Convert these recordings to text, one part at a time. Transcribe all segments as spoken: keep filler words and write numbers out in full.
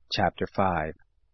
Chapter five.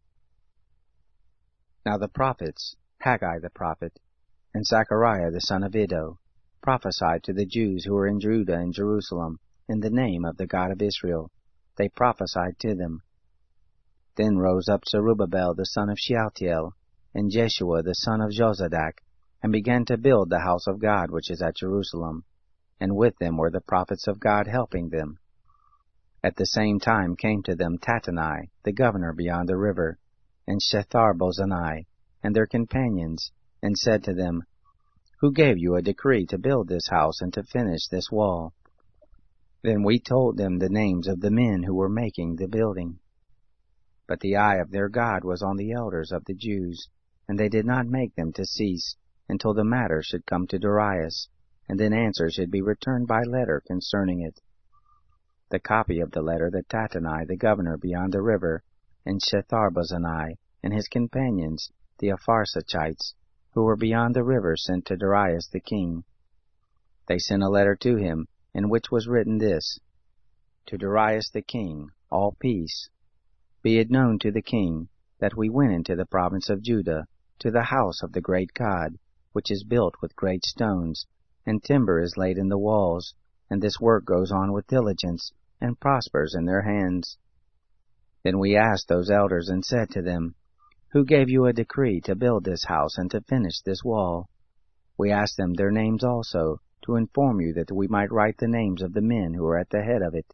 Now the prophets, Haggai the prophet, and Zechariah the son of Iddo, prophesied to the Jews who were in Judah and Jerusalem, in the name of the God of Israel. They prophesied to them. Then rose up Zerubbabel the son of Shealtiel, and Jeshua the son of Jozadak, and began to build the house of God which is at Jerusalem, and with them were the prophets of God helping them. At the same time came to them Tattenai, the governor beyond the river, and Shethar-bozenai, and their companions, and said to them, Who gave you a decree to build this house and to finish this wall? Then we told them the names of the men who were making the building. But the eye of their God was on the elders of the Jews, and they did not make them to cease, until the matter should come to Darius, and then answer should be returned by letter concerning it. The copy of the letter that Tattenai the governor beyond the river, and Shethar-bozenai, and his companions, the Apharsachites, who were beyond the river, sent to Darius the king. They sent a letter to him, in which was written this: To Darius the king, all peace. Be it known to the king, that we went into the province of Judah, to the house of the great God, which is built with great stones, and timber is laid in the walls, and this work goes on with diligence, and prospers in their hands. Then we asked those elders, and said to them, Who gave you a decree to build this house and to finish this wall? We asked them their names also, to inform you that we might write the names of the men who are at the head of it.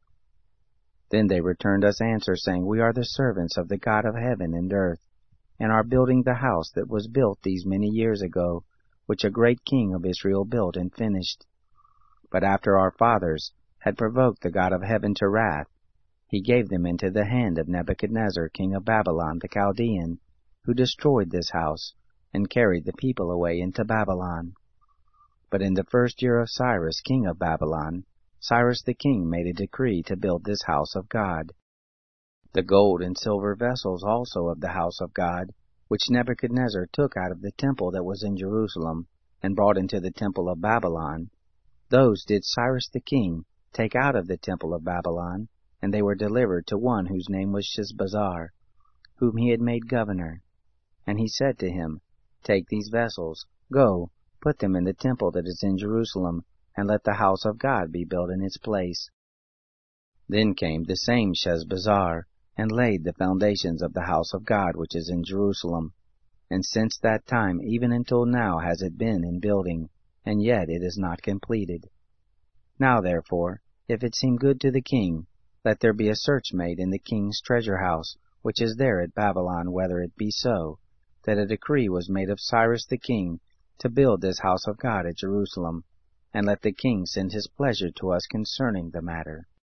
Then they returned us answer, saying, We are the servants of the God of heaven and earth, and are building the house that was built these many years ago, which a great king of Israel built and finished. But after our fathers had provoked the God of heaven to wrath, he gave them into the hand of Nebuchadnezzar king of Babylon the Chaldean, who destroyed this house, and carried the people away into Babylon. But in the first year of Cyrus king of Babylon, Cyrus the king made a decree to build this house of God. The gold and silver vessels also of the house of God, which Nebuchadnezzar took out of the temple that was in Jerusalem, and brought into the temple of Babylon, those did Cyrus the king take out of the temple of Babylon, and they were delivered to one whose name was Sheshbazzar, whom he had made governor. And he said to him, Take these vessels, go, put them in the temple that is in Jerusalem, and let the house of God be built in its place. Then came the same Sheshbazzar, and laid the foundations of the house of God which is in Jerusalem. And since that time even until now has it been in building, and yet it is not completed. Now therefore, if it seem good to the king, let there be a search made in the king's treasure house, which is there at Babylon, whether it be so, that a decree was made of Cyrus the king to build this house of God at Jerusalem, and let the king send his pleasure to us concerning the matter.